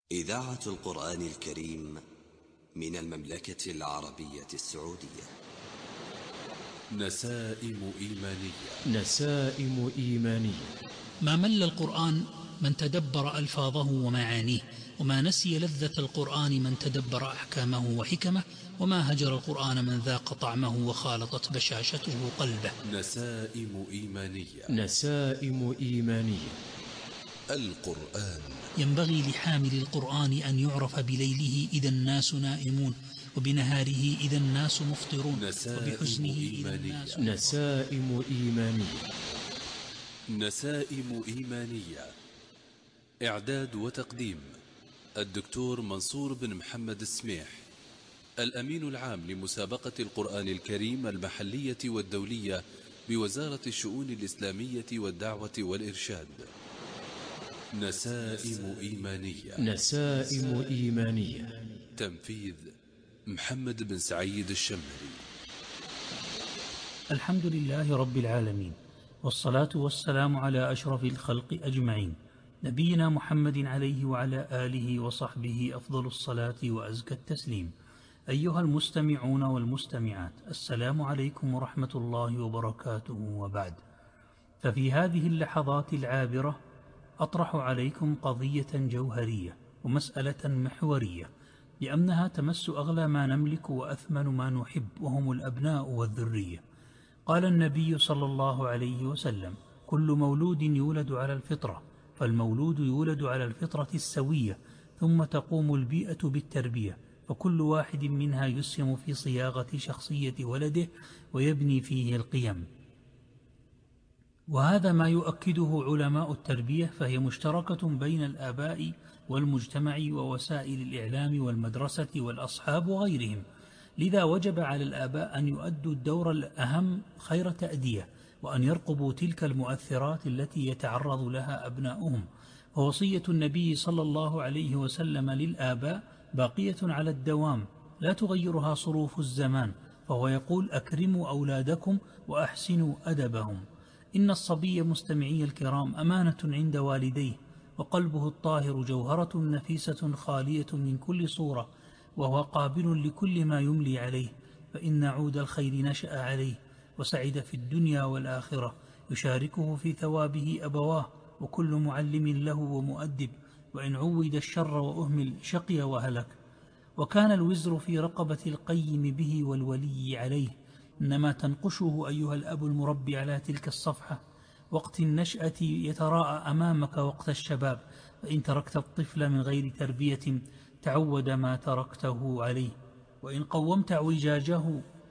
إذاعة القرآن الكريم من المملكة العربية السعودية. نسائم إيمانية. نسائم إيمانية. ما مل القرآن من تدبر ألفاظه ومعانيه، وما نسي لذة القرآن من تدبر أحكامه وحكمه، وما هجر القرآن من ذاق طعمه وخالطت بشاشته قلبه. نسائم إيمانية. نسائم إيمانية. القرآن ينبغي لحامل القرآن أن يعرف بليله إذا الناس نائمون، وبنهاره إذا الناس مفطرون، وبحزنه إذا الناس. نسائم إيمانية. نسائم إيمانية. إعداد وتقديم الدكتور منصور بن محمد السميح، الأمين العام لمسابقة القرآن الكريم المحلية والدولية بوزارة الشؤون الإسلامية والدعوة والإرشاد. نسائم إيمانية. نسائم إيمانية. تنفيذ محمد بن سعيد الشمري. الحمد لله رب العالمين، والصلاة والسلام على أشرف الخلق أجمعين، نبينا محمد عليه وعلى آله وصحبه أفضل الصلاة وأزكى التسليم. أيها المستمعون والمستمعات، السلام عليكم ورحمة الله وبركاته. وبعد، ففي هذه اللحظات العابرة أطرح عليكم قضية جوهرية ومسألة محورية، لأنها تمس أغلى ما نملك وأثمن ما نحب، وهم الأبناء والذرية. قال النبي صلى الله عليه وسلم: كل مولود يولد على الفطرة، فالمولود يولد على الفطرة السوية، ثم تقوم البيئة بالتربية، فكل واحد منها يسهم في صياغة شخصية ولده ويبني فيه القيم. وهذا ما يؤكده علماء التربية، فهي مشتركة بين الآباء والمجتمع ووسائل الإعلام والمدرسة والأصحاب وغيرهم. لذا وجب على الآباء أن يؤدوا الدور الأهم خير تأدية، وأن يرقبوا تلك المؤثرات التي يتعرض لها أبناؤهم. فوصية النبي صلى الله عليه وسلم للآباء باقية على الدوام، لا تغيرها صروف الزمان، فهو يقول: أكرموا أولادكم وأحسنوا أدبهم. إن الصبي مستمعي الكرام أمانة عند والديه، وقلبه الطاهر جوهرة نفيسة خالية من كل صورة، وهو قابل لكل ما يملي عليه، فإن عود الخير نشأ عليه وسعد في الدنيا والآخرة، يشاركه في ثوابه أبواه، وكل معلم له ومؤدب، وإن عود الشر وأهمل شقي وهلك. وكان الوزر في رقبة القيم به والولي عليه، إنما تنقشه أيها الأب المربي على تلك الصفحة. وقت النشأة يتراءى أمامك وقت الشباب، فإن تركت الطفل من غير تربية تعود ما تركته عليه، وإن قومت اعوجاجه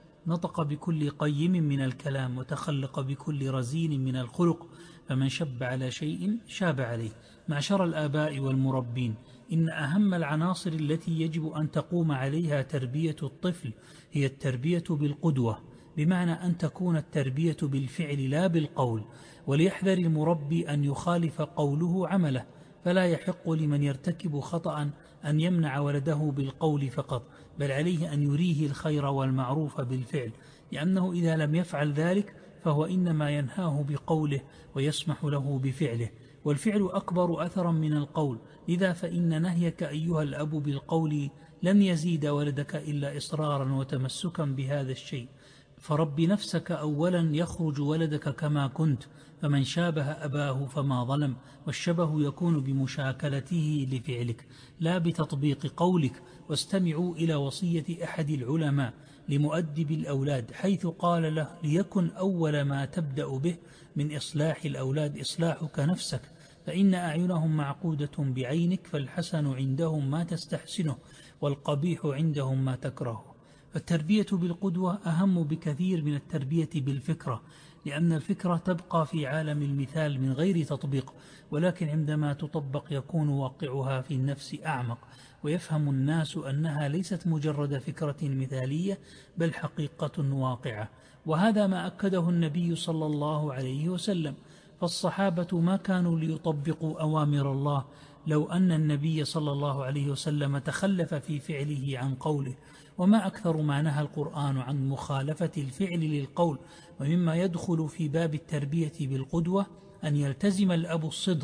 نطق بكل قيم من الكلام، وتخلق بكل رزين من الخلق، فمن شب على شيء شاب عليه. معشر الآباء والمربين، إن أهم العناصر التي يجب أن تقوم عليها تربية الطفل هي التربية بالقدوة، بمعنى أن تكون التربية بالفعل لا بالقول. وليحذر المربي أن يخالف قوله عمله، فلا يحق لمن يرتكب خطأ أن يمنع ولده بالقول فقط، بل عليه أن يريه الخير والمعروف بالفعل، لأنه إذا لم يفعل ذلك فهو إنما ينهاه بقوله ويسمح له بفعله، والفعل أكبر أثرا من القول. لذا فإن نهيك أيها الأب بالقول لن يزيد ولدك إلا إصرارا وتمسكا بهذا الشيء. فرب نفسك أولا يخرج ولدك كما كنت، فمن شابه أباه فما ظلم، والشبه يكون بمشاكلته لفعلك لا بتطبيق قولك. واستمعوا إلى وصية أحد العلماء لمؤدب الأولاد، حيث قال له: ليكن أول ما تبدأ به من إصلاح الأولاد إصلاحك نفسك، فإن أعينهم معقودة بعينك، فالحسن عندهم ما تستحسنه، والقبيح عندهم ما تكرهه. فالتربية بالقدوة أهم بكثير من التربية بالفكرة، لأن الفكرة تبقى في عالم المثال من غير تطبيق، ولكن عندما تطبق يكون واقعها في النفس أعمق، ويفهم الناس أنها ليست مجرد فكرة مثالية، بل حقيقة واقعة. وهذا ما أكده النبي صلى الله عليه وسلم، فالصحابة ما كانوا ليطبقوا أوامر الله، لو أن النبي صلى الله عليه وسلم تخلف في فعله عن قوله. وما أكثر ما نهى القرآن عن مخالفة الفعل للقول. ومما يدخل في باب التربية بالقدوة أن يلتزم الأب الصدق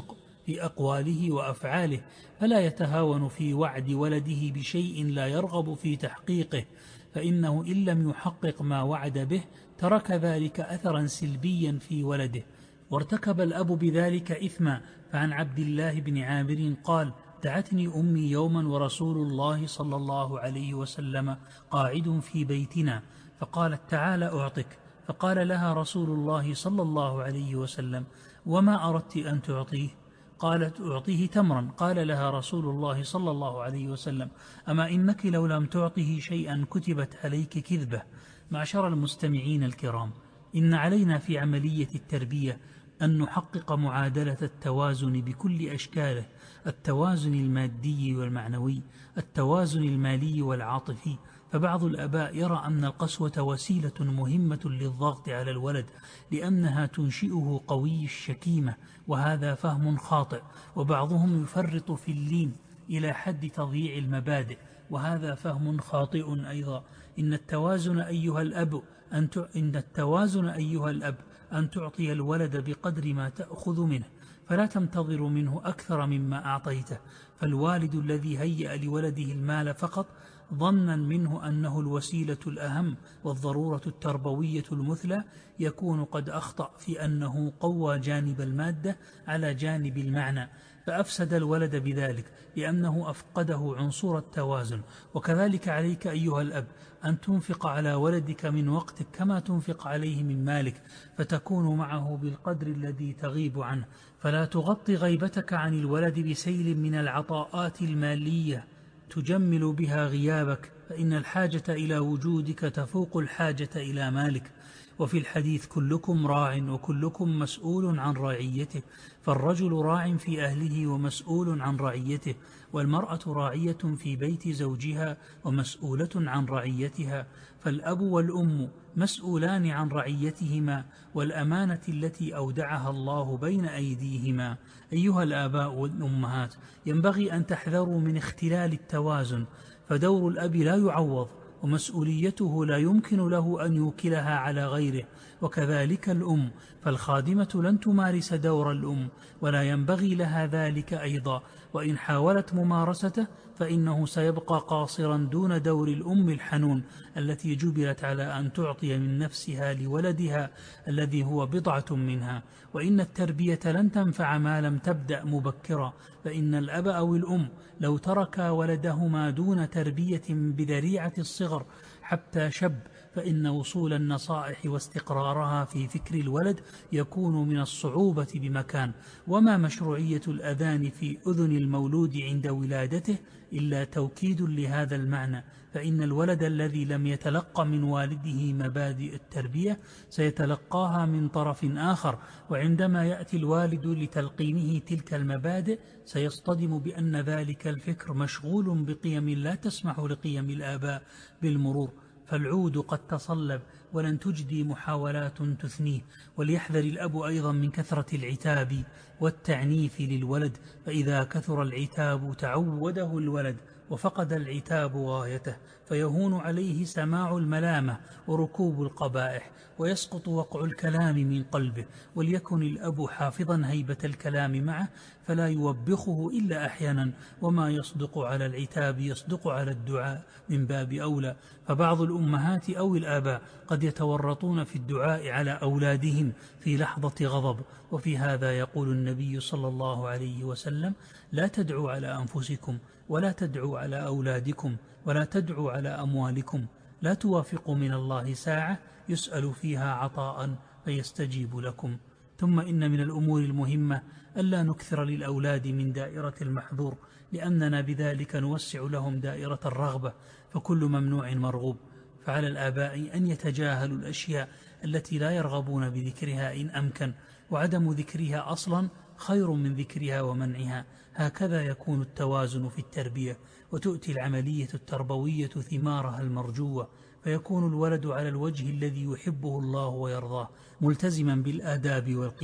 في أقواله وأفعاله، فلا يتهاون في وعد ولده بشيء لا يرغب في تحقيقه، فإنه إن لم يحقق ما وعد به ترك ذلك أثرا سلبيا في ولده، وارتكب الأب بذلك إثما. فعن عبد الله بن عامر قال: دعتني أمي يوما ورسول الله صلى الله عليه وسلم قاعد في بيتنا، فقالت: تعال أعطك. فقال لها رسول الله صلى الله عليه وسلم: وما أردت أن تعطيه؟ قالت: أعطيه تمرا. قال لها رسول الله صلى الله عليه وسلم: أما إنك لو لم تعطه شيئا كتبت عليك كذبة. معشر المستمعين الكرام، إن علينا في عملية التربية أن نحقق معادلة التوازن بكل أشكاله: التوازن المادي والمعنوي، التوازن المالي والعاطفي. فبعض الآباء يرى أن القسوة وسيلة مهمة للضغط على الولد لأنها تنشئه قوي الشكيمة، وهذا فهم خاطئ. وبعضهم يفرط في اللين إلى حد تضييع المبادئ، وهذا فهم خاطئ أيضا. إن التوازن أيها الأب أن تعطي الولد بقدر ما تأخذ منه، فلا تنتظر منه أكثر مما أعطيته. فالوالد الذي هيأ لولده المال فقط ظنا منه أنه الوسيلة الأهم والضرورة التربوية المثلى يكون قد أخطأ في أنه قوى جانب المادة على جانب المعنى، فأفسد الولد بذلك لأنه أفقده عنصر التوازن. وكذلك عليك أيها الأب أن تنفق على ولدك من وقتك كما تنفق عليه من مالك، فتكون معه بالقدر الذي تغيب عنه. فلا تغطي غيبتك عن الولد بسيل من العطاءات المالية تجمل بها غيابك، فإن الحاجة إلى وجودك تفوق الحاجة إلى مالك. وفي الحديث: كلكم راع وكلكم مسؤول عن رعيته. فالرجل راع في أهله ومسؤول عن رعيته، والمرأة راعية في بيت زوجها ومسؤولة عن رعيتها. فالأب والأم مسؤولان عن رعيتهما والأمانة التي أودعها الله بين أيديهما. أيها الآباء والأمهات، ينبغي أن تحذروا من اختلال التوازن، فدور الأب لا يعوض، ومسؤوليته لا يمكن له أن يوكلها على غيره، وكذلك الأم، فالخادمة لن تمارس دور الأم ولا ينبغي لها ذلك أيضا، وإن حاولت ممارسته فإنه سيبقى قاصرا دون دور الأم الحنون التي جبلت على أن تعطي من نفسها لولدها الذي هو بضعة منها. وإن التربية لن تنفع ما لم تبدأ مبكرا، فإن الأب أو الأم لو تركا ولدهما دون تربية بذريعة الصغر حتى شب، فإن وصول النصائح واستقرارها في فكر الولد يكون من الصعوبة بمكان. وما مشروعية الأذان في أذن المولود عند ولادته إلا توكيد لهذا المعنى، فإن الولد الذي لم يتلقى من والده مبادئ التربية سيتلقاها من طرف آخر، وعندما يأتي الوالد لتلقينه تلك المبادئ سيصطدم بأن ذلك الفكر مشغول بقيم لا تسمح لقيم الآباء بالمرور. فالعود قد تصلب ولن تجدي محاولات تثنيه. وليحذر الأب أيضا من كثرة العتاب والتعنيف للولد، فإذا كثر العتاب تعوده الولد وفقد العتاب غايته، فيهون عليه سماع الملامة وركوب القبائح، ويسقط وقع الكلام من قلبه. وليكن الأب حافظا هيبة الكلام معه فلا يوبخه إلا أحيانا، وما يصدق على العتاب يصدق على الدعاء من باب أولى. فبعض الأمهات أو الآباء قد يتورطون في الدعاء على أولادهم في لحظة غضب، وفي هذا يقول النبي صلى الله عليه وسلم: لا تدعوا على أنفسكم ولا تدعوا على أولادكم ولا تدعوا على أموالكم، لا توافقوا من الله ساعة يسأل فيها عطاء فيستجيب لكم. ثم إن من الأمور المهمة ألا نكثر للأولاد من دائرة المحظور، لأننا بذلك نوسع لهم دائرة الرغبة، فكل ممنوع مرغوب. فعلى الآباء أن يتجاهلوا الأشياء التي لا يرغبون بذكرها إن أمكن، وعدم ذكرها أصلا خير من ذكرها ومنعها. هكذا يكون التوازن في التربية، وتؤتي العملية التربوية ثمارها المرجوة، فيكون الولد على الوجه الذي يحبه الله ويرضاه، ملتزما بالآداب والقيم،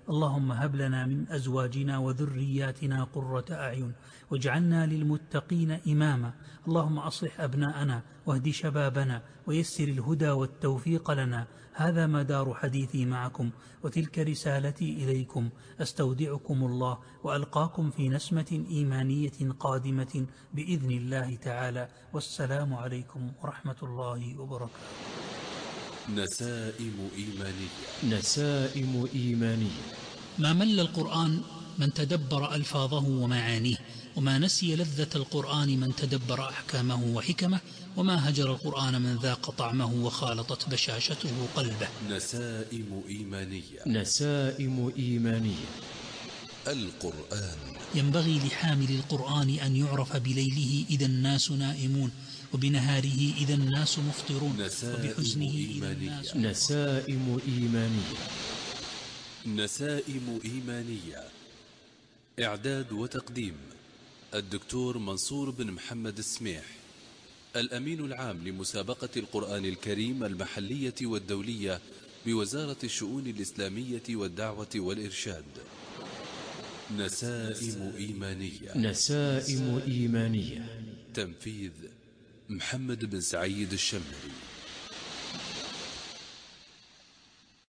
اللهم هب لنا من أزواجنا وذرياتنا قرة أعين واجعلنا للمتقين إماما. اللهم أصلح أبناءنا واهد شبابنا ويسر الهدى والتوفيق لنا. هذا مدار حديثي معكم وتلك رسالتي إليكم. أستودعكم الله وألقاكم في نسمة إيمانية قادمة بإذن الله تعالى، والسلام عليكم ورحمة الله وبركاته. نسائم إيمانية. نسائم إيمانية. ما مل القرآن من تدبر ألفاظه ومعانيه، وما نسي لذة القرآن من تدبر أحكامه وحكمه، وما هجر القرآن من ذاق طعمه وخالطت بشاشته قلبه. نسائم إيمانية. نسائم إيمانية. القرآن ينبغي لحامل القرآن أن يعرف بليله إذا الناس نائمون، وبنهاره إذا الناس مفطرون، وبحزنه إذا الناس. نسائم إيمانية. نسائم إيمانية. إعداد وتقديم الدكتور منصور بن محمد السميح، الأمين العام لمسابقة القرآن الكريم المحلية والدولية بوزارة الشؤون الإسلامية والدعوة والإرشاد. نسائم إيمانية. نسائم إيمانية. تنفيذ محمد بن سعيد الشمري.